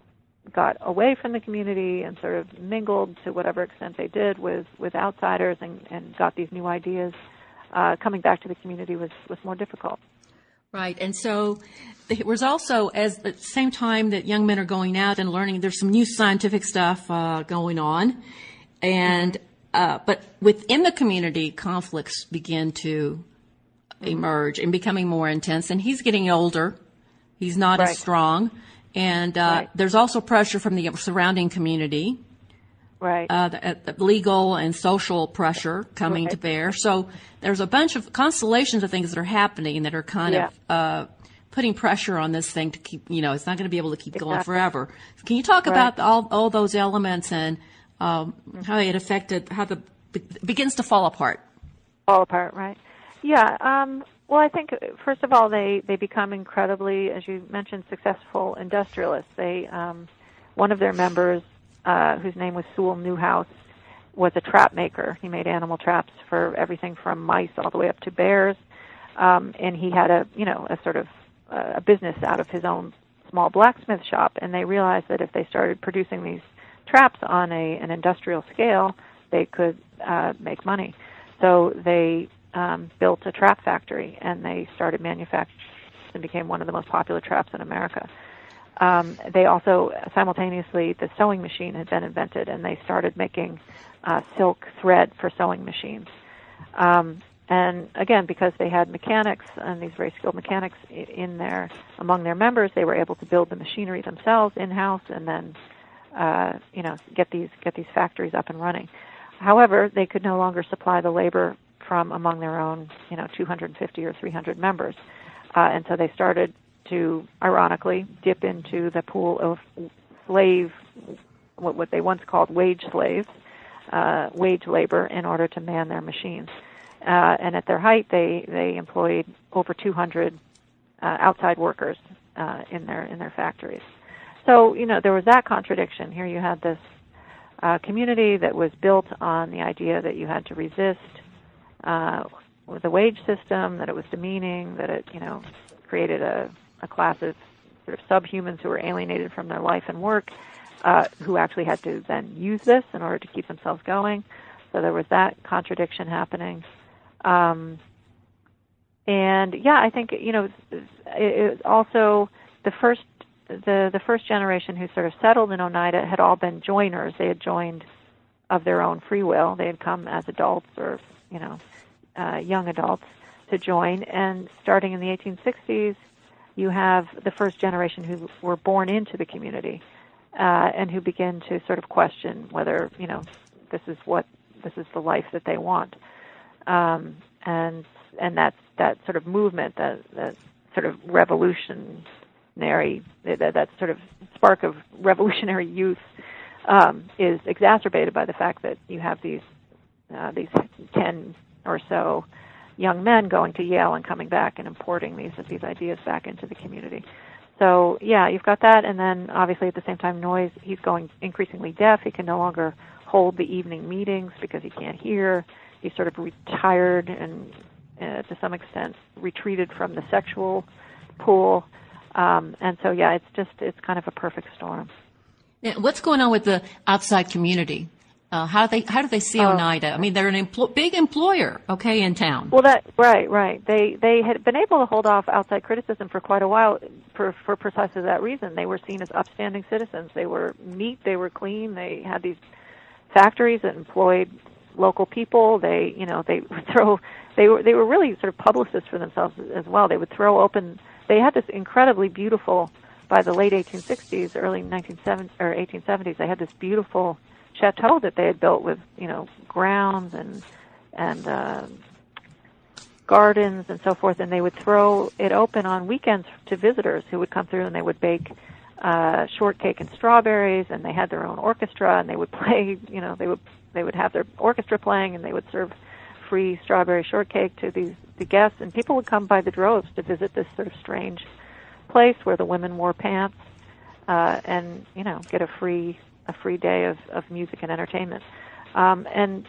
got away from the community and sort of mingled to whatever extent they did with, with outsiders and, and got these new ideas, uh, coming back to the community was, was more difficult. Right, and so there was also, as at the same time that young men are going out and learning, there's some new scientific stuff uh, going on, and uh, but within the community, conflicts begin to emerge and becoming more intense. And he's getting older; he's not right. as strong, and uh, right. there's also pressure from the surrounding community. Right. Uh, the, the legal and social pressure coming right. to bear. So there's a bunch of constellations of things that are happening that are kind yeah. of uh, putting pressure on this thing to keep, you know, it's not going to be able to keep exactly. going forever. Can you talk right. about all, all those elements and um, how it affected, how the it begins to fall apart? Fall apart, right. Yeah. Um, well, I think, first of all, they, they become incredibly, as you mentioned, successful industrialists. They um, one of their members, Uh, whose name was Sewell Newhouse, was a trap maker. He made animal traps for everything from mice all the way up to bears, um, and he had a, you know, a sort of uh, a business out of his own small blacksmith shop. And they realized that if they started producing these traps on a an industrial scale, they could uh, make money. So they um, built a trap factory, and they started manufacturing and became one of the most popular traps in America. Um, they also, simultaneously, the sewing machine had been invented, and they started making uh, silk thread for sewing machines. Um, and again, because they had mechanics and these very skilled mechanics in their among their members, they were able to build the machinery themselves in-house, and then, uh, you know, get these get these factories up and running. However, they could no longer supply the labor from among their own, you know, two hundred fifty or three hundred members, uh, and so they started to, ironically, dip into the pool of slave, what, what they once called wage slaves, uh, wage labor, in order to man their machines. Uh, and at their height, they, they employed over two hundred uh, outside workers uh, in their in their factories. So, you know, there was that contradiction. Here you had this uh, community that was built on the idea that you had to resist uh, the wage system, that it was demeaning, that it, you know, created a a class of sort of subhumans who were alienated from their life and work, uh, who actually had to then use this in order to keep themselves going. So there was that contradiction happening. Um, and yeah, I think, you know, it, it also the first the the first generation who sort of settled in Oneida had all been joiners. They had joined of their own free will. They had come as adults or, you know, uh, young adults to join. And starting in the eighteen sixties, you have the first generation who were born into the community uh, and who begin to sort of question whether, you know, this is what this is the life that they want, um, and and that that sort of movement, that that sort of revolutionary, that that sort of spark of revolutionary youth, um, is exacerbated by the fact that you have these uh, these ten or so young men going to Yale and coming back and importing these these ideas back into the community. So yeah, you've got that, and then obviously at the same time, Noyes, he's going increasingly deaf. He can no longer hold the evening meetings because he can't hear. He's sort of retired and uh, to some extent, retreated from the sexual pool. Um, and so, yeah, it's just, it's kind of a perfect storm. Now, what's going on with the outside community? Uh, how do they how do they see Oh. Oneida? I mean, they're an empl- big employer, okay, in town. Well, that right, right. They they had been able to hold off outside criticism for quite a while for for precisely that reason. They were seen as upstanding citizens. They were neat. They were clean. They had these factories that employed local people. They you know they would throw they were they were really sort of publicists for themselves as well. They would throw open. They had this incredibly beautiful, by the late eighteen sixties, early nineteen seventies or eighteen seventies. They had this beautiful chateau that they had built with, you know, grounds and and uh, gardens and so forth, and they would throw it open on weekends to visitors who would come through, and they would bake uh, shortcake and strawberries, and they had their own orchestra, and they would play, you know, they would they would have their orchestra playing, and they would serve free strawberry shortcake to these the guests, and people would come by the droves to visit this sort of strange place where the women wore pants uh, and, you know, get a free a free day of, of music and entertainment. Um, and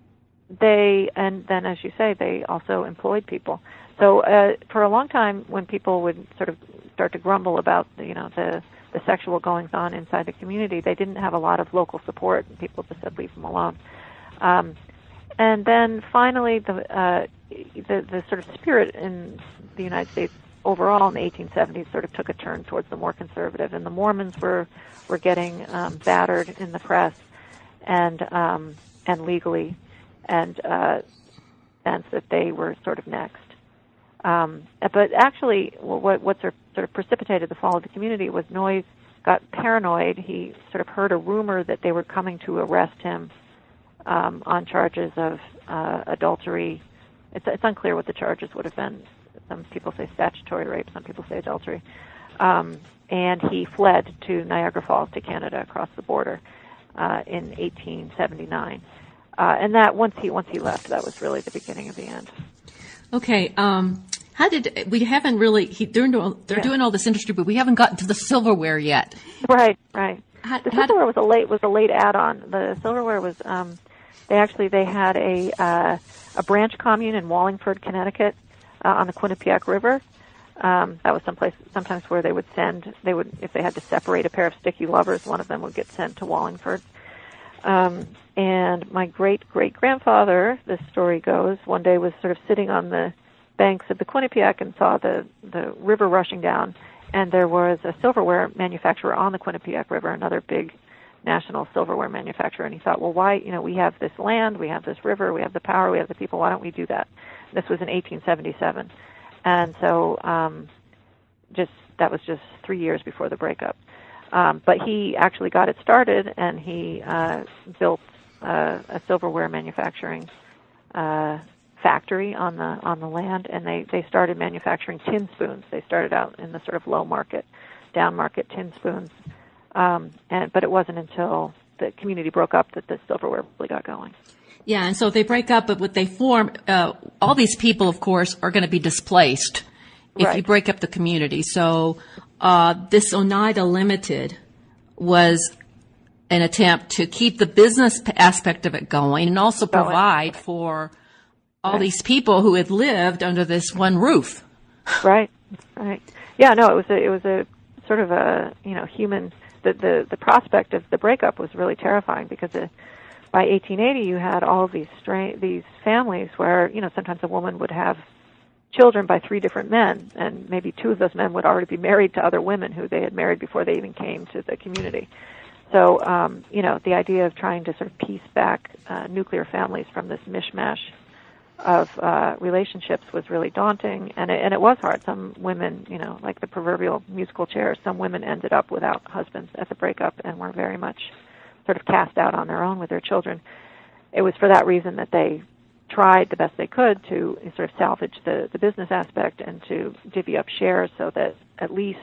they, and then as you say, they also employed people. So uh, for a long time, when people would sort of start to grumble about, you know, the, the sexual goings-on inside the community, they didn't have a lot of local support, and people just said, leave them alone. Um, and then finally, the, uh, the, the sort of spirit in the United States overall in the eighteen seventies sort of took a turn towards the more conservative, and the Mormons were were getting um, battered in the press and um, and legally, and uh, sense that they were sort of next. Um, but actually, what what sort of precipitated the fall of the community was Noyes got paranoid. He sort of heard a rumor that they were coming to arrest him um, on charges of uh, adultery. It's, it's unclear what the charges would have been. Some people say statutory rape, some people say adultery. Um, and he fled to Niagara Falls, to Canada, across the border uh, in eighteen seventy-nine. Uh, and that once he once he left, that was really the beginning of the end. Okay, um, how did we haven't really? He, they're doing, they're Yeah. doing all this industry, but we haven't gotten to the silverware yet. Right, right. How, The how silverware was a late was a late add-on. The silverware was um, they actually they had a uh, a branch commune in Wallingford, Connecticut, uh, on the Quinnipiac River. Um, that was someplace sometimes where they would send they would if they had to separate a pair of sticky lovers, one of them would get sent to Wallingford. Um, and my great great grandfather, this story goes, one day was sort of sitting on the banks of the Quinnipiac and saw the the river rushing down, and there was a silverware manufacturer on the Quinnipiac River, another big national silverware manufacturer, and he thought, well, why, you know, we have this land, we have this river, we have the power, we have the people, why don't we do that? This was in eighteen seventy-seven. And so um, just that was just three years before the breakup. Um, but he actually got it started, and he uh, built uh, a silverware manufacturing uh, factory on the on the land, and they, they started manufacturing tin spoons. They started out in the sort of low market, down market tin spoons. Um, and but it wasn't until the community broke up that the silverware really got going. Yeah, and so they break up, but what they form, uh, all these people, of course, are going to be displaced if Right. you break up the community. So uh, this Oneida Limited was an attempt to keep the business aspect of it going and also Going. provide for all Right. these people who had lived under this one roof. Right, right. Yeah, no, it was a, it was a sort of a, you know, human, the, the, the prospect of the breakup was really terrifying because the, by eighteen eighty you had all of these stra- these families where, you know, sometimes a woman would have children by three different men, and maybe two of those men would already be married to other women who they had married before they even came to the community. So, um, you know, the idea of trying to sort of piece back uh, nuclear families from this mishmash of uh, relationships was really daunting, and it, and it was hard. Some women, you know, like the proverbial musical chairs, some women ended up without husbands at the breakup and were very much sort of cast out on their own with their children. It was for that reason that they tried the best they could to sort of salvage the, the business aspect and to divvy up shares so that at least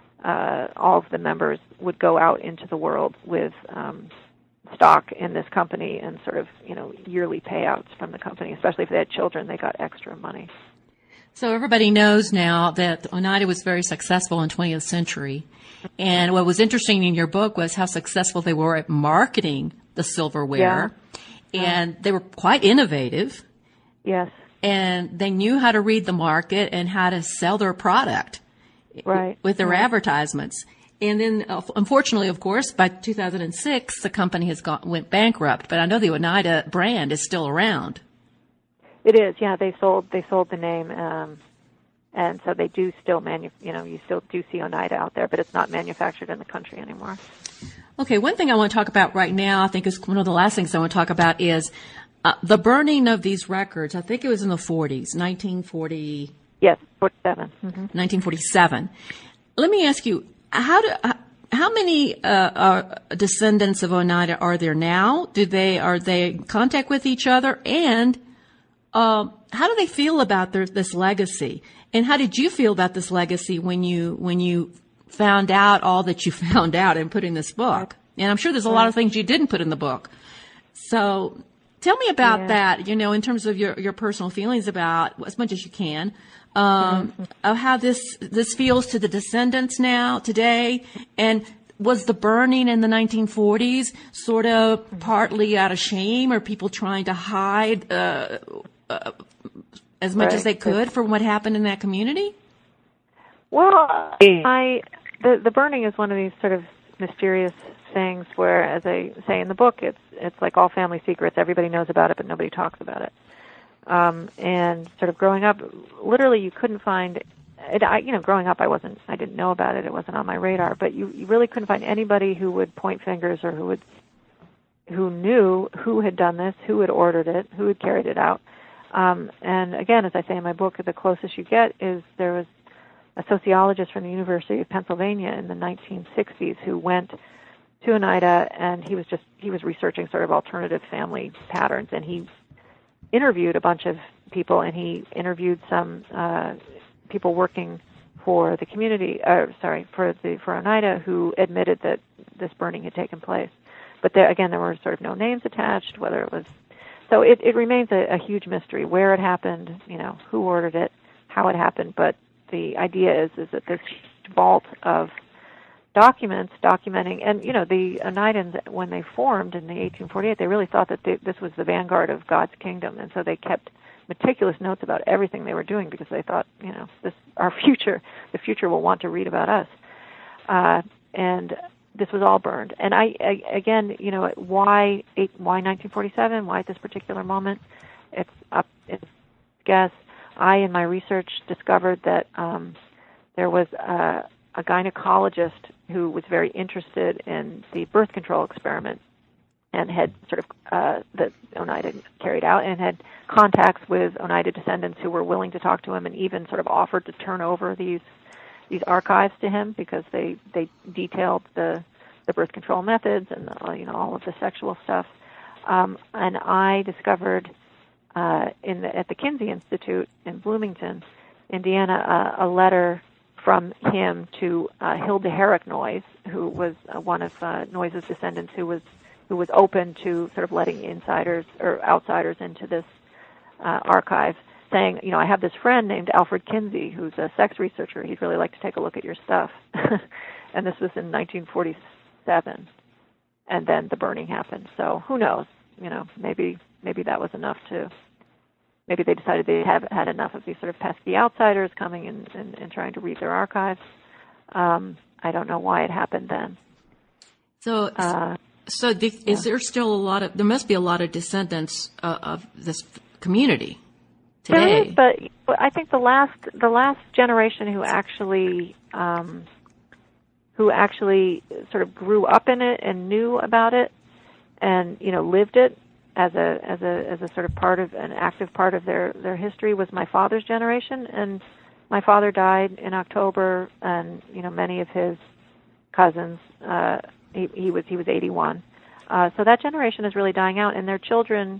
uh, all of the members would go out into the world with um, stock in this company and sort of, you know, yearly payouts from the company. Especially if they had children, they got extra money. So everybody knows now that Oneida was very successful in the twentieth century. And what was interesting in your book was how successful they were at marketing the silverware. Yeah. And they were quite innovative. Yes. and they knew how to read the market and how to sell their product right. with their right. advertisements. And then, uh, unfortunately, of course, by two thousand six, the company has gone, went bankrupt. But I know the Oneida brand is still around. It is, yeah. They sold they sold the name, um, and so they do still manu. You know, you still do see Oneida out there, but it's not manufactured in the country anymore. Okay, one thing I want to talk about right now, I think is one of the last things I want to talk about is uh, the burning of these records. I think it was in the forties, nineteen forty. Yes, forty-seven. Mm-hmm. nineteen forty-seven. Let me ask you. How do how many uh, uh, descendants of Oneida are there now? Do they are they in contact with each other? And uh, how do they feel about their, this legacy? And how did you feel about this legacy when you when you found out all that you found out in putting this book? And I'm sure there's a lot of things you didn't put in the book. So tell me about yeah. that. You know, in terms of your your personal feelings about as much as you can. Um, mm-hmm. of how this this feels to the descendants now today, and was the burning in the nineteen forties sort of mm-hmm. partly out of shame, or people trying to hide uh, uh, as much right. as they could from what happened in that community? Well, I the the burning is one of these sort of mysterious things where, as I say in the book, it's it's like all family secrets. Everybody knows about it, but nobody talks about it. Um, and sort of growing up, literally you couldn't find, it, I, you know, growing up I wasn't, I didn't know about it, it wasn't on my radar, but you, you really couldn't find anybody who would point fingers or who would, who knew who had done this, who had ordered it, who had carried it out. Um, and again, as I say in my book, the closest you get is there was a sociologist from the University of Pennsylvania in the nineteen sixties who went to Oneida, and he was just, he was researching sort of alternative family patterns, and he interviewed a bunch of people, and he interviewed some uh, people working for the community, uh, sorry, for the for Oneida, who admitted that this burning had taken place. But there, again, there were sort of no names attached, whether it was, so it, it remains a, a huge mystery where it happened, you know, who ordered it, how it happened. But the idea is is that this vault of documents documenting, and you know, the Oneidans, when they formed in the eighteen forty-eight, they really thought that they, this was the vanguard of God's kingdom, and so they kept meticulous notes about everything they were doing because they thought, you know, this our future, the future will want to read about us. Uh, and this was all burned. And I, I again, you know, why eight, why nineteen forty-seven? Why at this particular moment? It's up. It's guess. I, in my research, discovered that um, there was a, a gynecologist who was very interested in the birth control experiment and had sort of uh, that Oneida carried out, and had contacts with Oneida descendants who were willing to talk to him, and even sort of offered to turn over these these archives to him because they they detailed the the birth control methods and the, you know, all of the sexual stuff. Um, and I discovered uh, in the, at the Kinsey Institute in Bloomington, Indiana, uh, a letter from him to uh, Hilda Herrick Noyes, who was uh, one of uh, Noyes' descendants, who was who was open to sort of letting insiders or outsiders into this uh, archive, saying, you know, I have this friend named Alfred Kinsey who's a sex researcher. He'd really like to take a look at your stuff. And this was in nineteen forty-seven, and then the burning happened. So who knows? You know, maybe maybe that was enough to. Maybe they decided they have had enough of these sort of pesky outsiders coming and, and, and trying to read their archives. Um, I don't know why it happened then. So, uh, so the, yeah. is there still a lot of? There must be a lot of descendants uh, of this community today. There is, but I think the last the last generation who actually um, who actually sort of grew up in it and knew about it, and you know lived it as a as a as a sort of part of an active part of their their history was my father's generation. And my father died in October, and you know many of his cousins. Uh, he, he was he was eighty-one, uh, so that generation is really dying out, and their children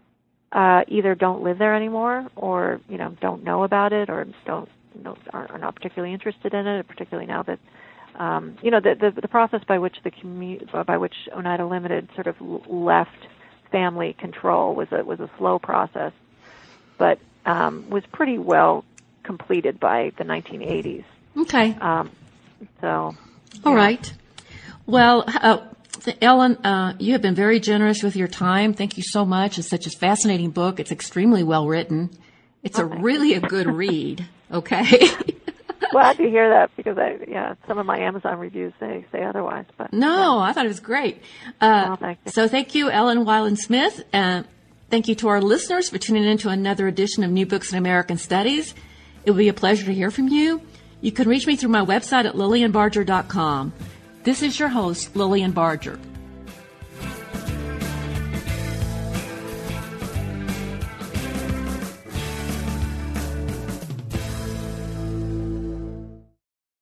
uh, either don't live there anymore, or you know don't know about it, or don't you know, are, are not particularly interested in it, particularly now that. Um, you know the, the the process by which the commu- by which Oneida Limited sort of left family control was a was a slow process, but um, was pretty well completed by the nineteen eighties. Okay. Um, so. All yeah. right. Well, uh, Ellen, uh, you have been very generous with your time. Thank you so much. It's such a fascinating book. It's extremely well written, It's okay. a really a good read. Okay. Glad to hear that because I, yeah, some of my Amazon reviews say say otherwise. But no, yeah. I thought it was great. Uh, well, thank you. So thank you, Ellen Weiland Smith. Uh, thank you to our listeners for tuning in to another edition of New Books in American Studies. It will be a pleasure to hear from you. You can reach me through my website at lillian barger dot com. This is your host, Lillian Barger.